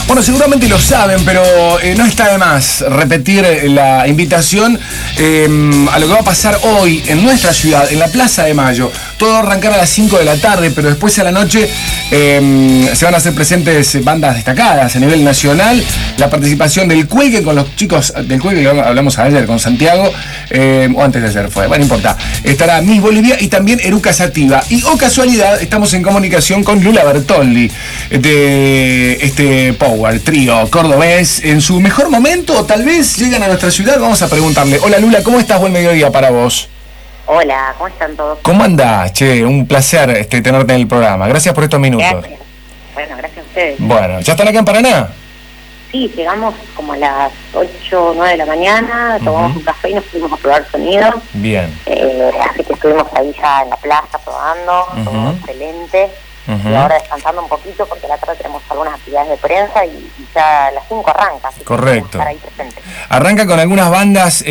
Bueno, seguramente lo saben, pero no está de más repetir la invitación a lo que va a pasar hoy en nuestra ciudad, en la Plaza de Mayo. Todo va a arrancar a las 5 de la tarde, pero después a la noche se van a hacer presentes bandas destacadas a nivel nacional. La participación del Cuelgue con los chicos del Cuelgue, que hablamos ayer con Santiago, o antes de ayer fue, bueno, no importa. Estará Miss Bolivia y también Eruca Sativa. Y, oh casualidad, estamos en comunicación con Lula Bertoldi, de este Power Trío cordobés, en su mejor momento, o tal vez llegan a nuestra ciudad. Vamos a preguntarle. Hola Lula, ¿cómo estás? Buen mediodía para vos. Hola, ¿cómo están todos? ¿Cómo andás? Che, un placer tenerte en el programa. Gracias por estos minutos. Gracias. Bueno, gracias a ustedes. Bueno, ¿ya están acá en Paraná? Sí, llegamos como a las 8 o 9 de la mañana, tomamos un café y nos fuimos a probar sonido. Bien. Así que estuvimos ahí ya en la plaza probando, todo excelente. Y ahora descansando un poquito porque a la tarde tenemos algunas actividades de prensa y ya a las 5 arranca. Así correcto. Que estar ahí presente. Arranca con algunas bandas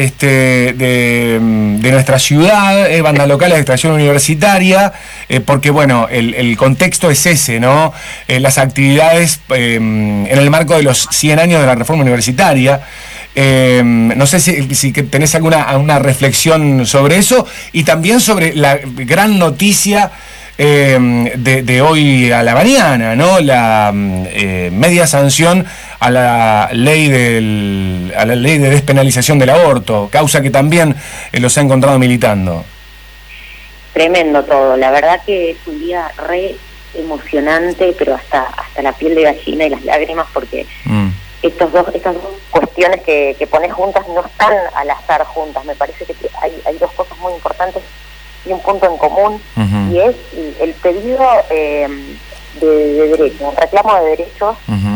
de nuestra ciudad, bandas locales de extracción universitaria, porque bueno, el contexto es ese, ¿no? Las actividades en el marco de los 100 años de la reforma universitaria. No sé si tenés alguna reflexión sobre eso y también sobre la gran noticia de hoy a la mañana, ¿no? La media sanción a la ley de despenalización del aborto, causa que también los ha encontrado militando. Tremendo todo, la verdad que es un día re emocionante, pero hasta la piel de gallina y las lágrimas, porque estas dos cuestiones que pones juntas no están al azar juntas. Me parece que hay dos cosas muy importantes y un punto en común, y es el pedido de derechos, un reclamo de derechos,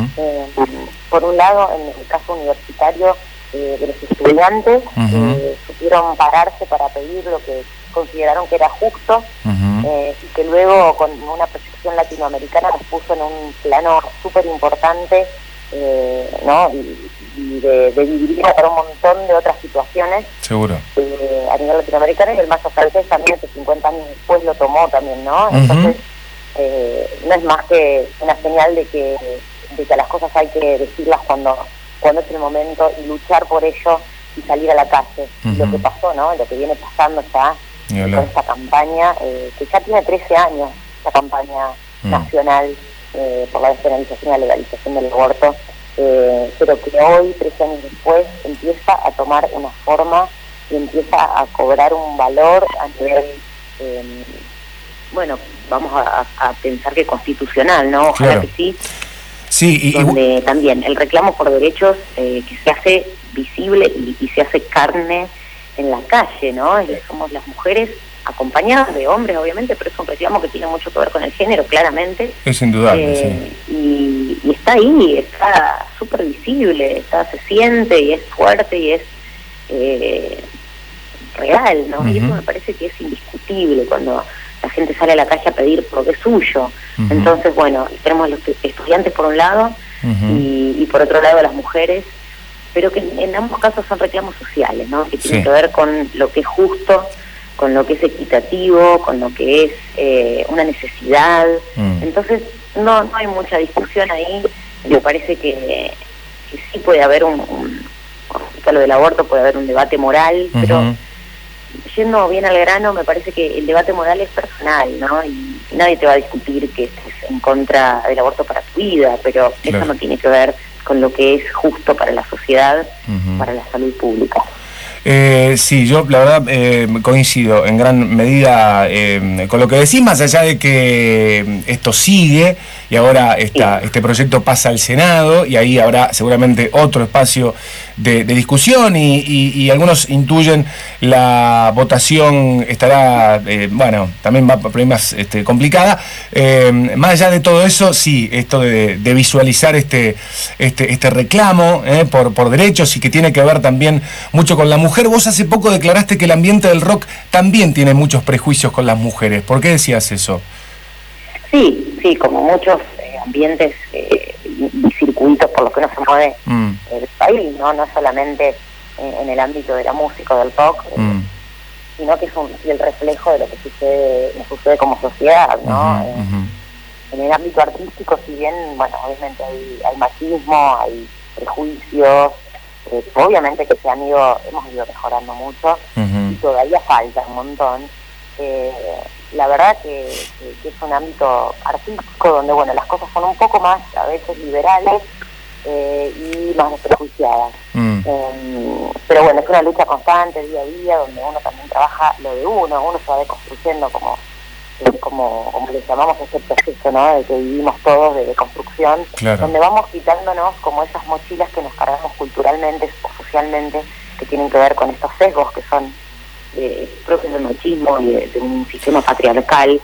por un lado, en el caso universitario, de los estudiantes, supieron pararse para pedir lo que consideraron que era justo, y que luego con una proyección latinoamericana nos puso en un plano súper importante, ¿no? Y de dividir para un montón de otras situaciones. Seguro. A nivel latinoamericano, y el Mazo francés también, que 50 años después lo tomó también, ¿no? Entonces, no es más que una señal de que a las cosas hay que decirlas cuando es el momento, y luchar por ello y salir a la calle. Lo que pasó, ¿no? Lo que viene pasando ya con esta campaña, que ya tiene 13 años, la campaña nacional por la despenalización y la legalización del aborto, pero que hoy, 13 años después, empieza a tomar una forma y empieza a cobrar un valor a nivel, bueno, vamos a pensar que constitucional, ¿no? Ojalá que sí. Sí, donde también el reclamo por derechos que se hace visible y se hace carne en la calle, ¿no? Somos las mujeres acompañadas de hombres, obviamente, pero es un reclamo que tiene mucho que ver con el género, claramente. Es indudable, sí. Y está ahí, está súper visible, se siente y es fuerte y es real, ¿no? Y eso me parece que es indiscutible cuando la gente sale a la calle a pedir por lo que es suyo. Entonces, bueno, tenemos los estudiantes por un lado y por otro lado las mujeres, pero que en ambos casos son reclamos sociales, ¿no? Que tienen que ver con lo que es justo, con lo que es equitativo, con lo que es una necesidad. Entonces no hay mucha discusión ahí. Me parece que sí puede haber respecto a lo del aborto puede haber un debate moral, pero yendo bien al grano, me parece que el debate moral es personal, ¿no? Y nadie te va a discutir que estés en contra del aborto para tu vida, pero eso no tiene que ver con lo que es justo para la sociedad, para la salud pública. Sí, yo la verdad coincido en gran medida con lo que decís, más allá de que esto sigue y ahora este proyecto pasa al Senado y ahí habrá seguramente otro espacio de discusión y algunos intuyen la votación estará, bueno, también va por ahí más complicada. Más allá de todo eso, sí, esto de visualizar este reclamo por derechos y que tiene que ver también mucho con la mujer. Vos hace poco declaraste que el ambiente del rock también tiene muchos prejuicios con las mujeres. ¿Por qué decías eso? Sí, como muchos ambientes y circuitos por los que uno se mueve el país, no solamente en el ámbito de la música o del rock, sino que es el reflejo de lo que sucede como sociedad, ¿no? en el ámbito artístico, si bien, bueno, obviamente hay machismo, hay prejuicios, obviamente que hemos ido mejorando mucho, y todavía falta un montón. La verdad que es un ámbito artístico donde, bueno, las cosas son un poco más, a veces, liberales y más desprejuiciadas. Pero bueno, es una lucha constante, día a día, donde uno también trabaja lo de uno se va deconstruyendo como le llamamos ese proceso, ¿no?, de que vivimos todos de construcción, donde vamos quitándonos como esas mochilas que nos cargamos culturalmente o socialmente, que tienen que ver con estos sesgos que son propios del machismo y de un sistema patriarcal,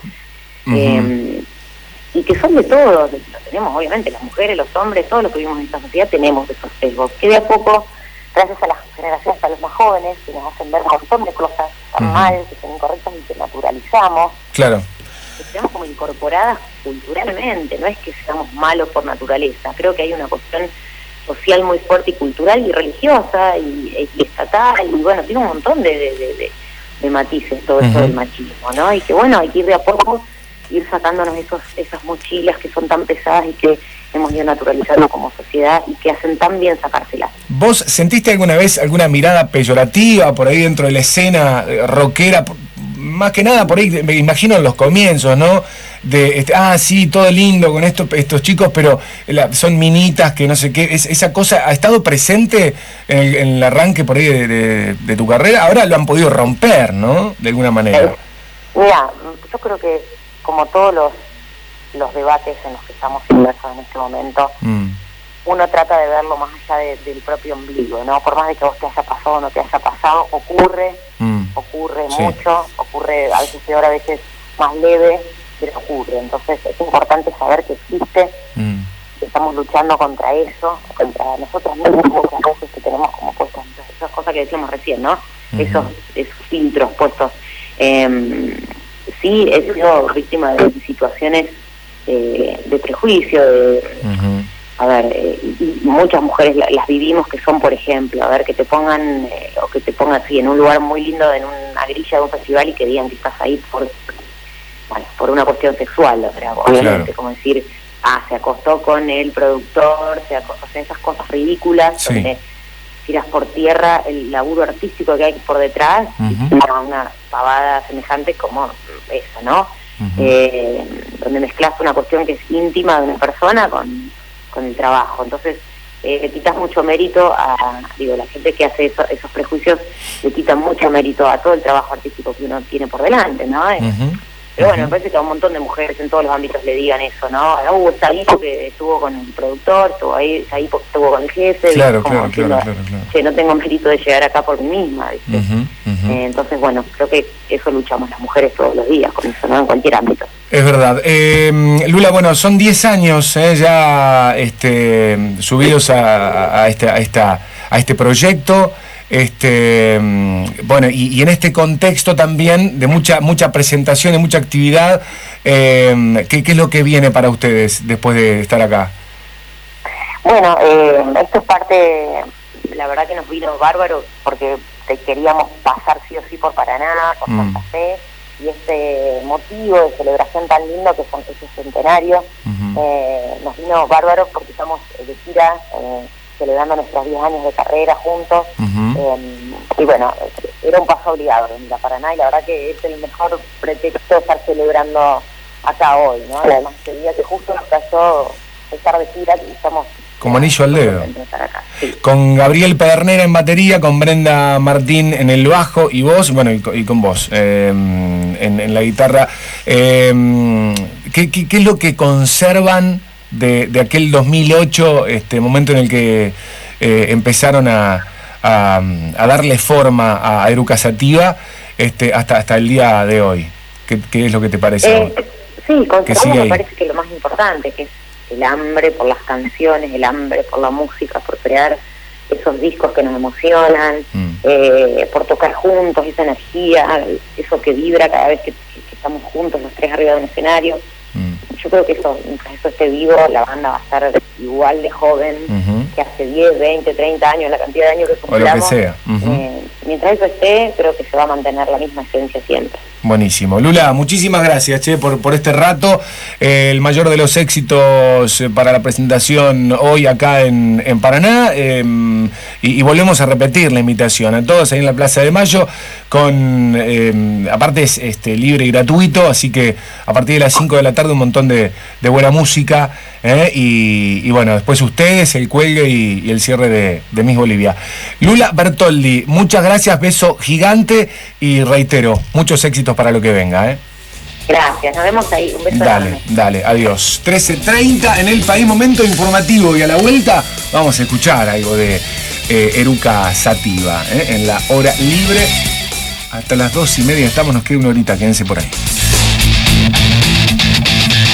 y que son de todos, lo tenemos obviamente las mujeres, los hombres, todos los que vivimos en esta sociedad tenemos esos sesgos, que de a poco, gracias a las generaciones tal vez más jóvenes, que nos hacen ver un montón de cosas tan mal, que son incorrectas y que naturalizamos, que seamos como incorporadas culturalmente, no es que seamos malos por naturaleza, creo que hay una cuestión social muy fuerte y cultural y religiosa y estatal, y bueno, tiene un montón de matices todo eso del machismo, ¿no? Y que bueno, hay que ir de a poco, ir sacándonos esas mochilas que son tan pesadas y que hemos ido naturalizando como sociedad y que hacen tan bien sacárselas. ¿Vos sentiste alguna vez alguna mirada peyorativa por ahí dentro de la escena rockera? Más que nada por ahí, me imagino en los comienzos, ¿no? De, sí, todo lindo con estos chicos, pero son minitas, que no sé qué. ¿Esa cosa ha estado presente en el arranque por ahí de tu carrera? Ahora lo han podido romper, ¿no? De alguna manera. Mira, yo creo que como todos los debates en los que estamos inmersos en este momento, uno trata de verlo más allá del propio ombligo, ¿no? Por más de que a vos te haya pasado o no te haya pasado, ocurre mucho, ocurre a veces peor, a veces más leve, pero ocurre. Entonces es importante saber que existe, que estamos luchando contra eso, contra nosotros mismos, muchas veces que tenemos como puestas esas cosas que decíamos recién, ¿no? Esos filtros puestos. Sí, he sido víctima de situaciones de prejuicio, a ver, y muchas mujeres las vivimos, que son, por ejemplo, a ver, que te pongan así en un lugar muy lindo, en una grilla de un festival, y que digan que estás ahí por una cuestión sexual, o sea, obviamente, como decir, se acostó con el productor, o sea, esas cosas ridículas, donde tiras por tierra el laburo artístico que hay por detrás, y una pavada semejante como esa, ¿no? Donde mezclas una cuestión que es íntima de una persona con el trabajo. Entonces le quitas mucho mérito la gente que hace esos prejuicios, le quita mucho mérito a todo el trabajo artístico que uno tiene por delante, ¿no? Pero bueno, me parece que a un montón de mujeres en todos los ámbitos le digan eso, ¿no? Está ahí porque estuvo con el productor, estuvo ahí porque estuvo con el jefe, claro. Que no tengo mérito de llegar acá por mí misma, ¿viste? Entonces, bueno, creo que eso luchamos las mujeres todos los días, con eso, ¿no? En cualquier ámbito. Es verdad. Lula, bueno, son 10 años ya subidos a este proyecto. Bueno, y en este contexto también de mucha presentación y mucha actividad, ¿qué es lo que viene para ustedes después de estar acá? Bueno, esto es parte, la verdad que nos vino bárbaro, porque queríamos pasar sí o sí por Paraná, por Santa Fe, y este motivo de celebración tan lindo que son ese centenario, nos vino bárbaro porque estamos de gira, celebrando nuestros 10 años de carrera juntos, y bueno, era un paso obligado venir a Paraná, y la verdad que es el mejor pretexto de estar celebrando acá hoy, ¿no? Además, el día que justo nos cayó estar de gira, y estamos como anillo al dedo. Sí. Con Gabriel Pedernera en batería, con Brenda Martín en el bajo, y vos, bueno, y con vos en la guitarra. ¿Qué es lo que conservan de aquel 2008, momento en el que empezaron a darle forma a Eruca Sativa, hasta el día de hoy? ¿Qué es lo que te parece? Sí, conservamos, me parece que lo más importante, que es el hambre por las canciones, el hambre por la música, por crear esos discos que nos emocionan, por tocar juntos, esa energía, eso que vibra cada vez que estamos juntos los tres arriba de un escenario. Yo creo que eso, mientras eso esté vivo, la banda va a estar igual de joven, que hace 10, 20, 30 años, la cantidad de años que cumplamos. O lo que sea. Mientras eso esté, creo que se va a mantener la misma esencia siempre. Buenísimo. Lula, muchísimas gracias, por este rato. El mayor de los éxitos para la presentación hoy acá en Paraná. Y volvemos a repetir la invitación a todos ahí en la Plaza de Mayo. Aparte es libre y gratuito, así que a partir de las 5 de la tarde un montón de buena música. Y bueno, después ustedes, el cuelgue y el cierre de Miss Bolivia. Lula Bertoldi, muchas gracias, beso gigante y reitero, muchos éxitos para lo que venga. Gracias, nos vemos ahí, un beso enorme. Dale, adiós. 13:30 en El País, momento informativo, y a la vuelta vamos a escuchar algo de Eruca Sativa, en la hora libre. Hasta las 2:30 estamos, nos queda una horita, quédense por ahí.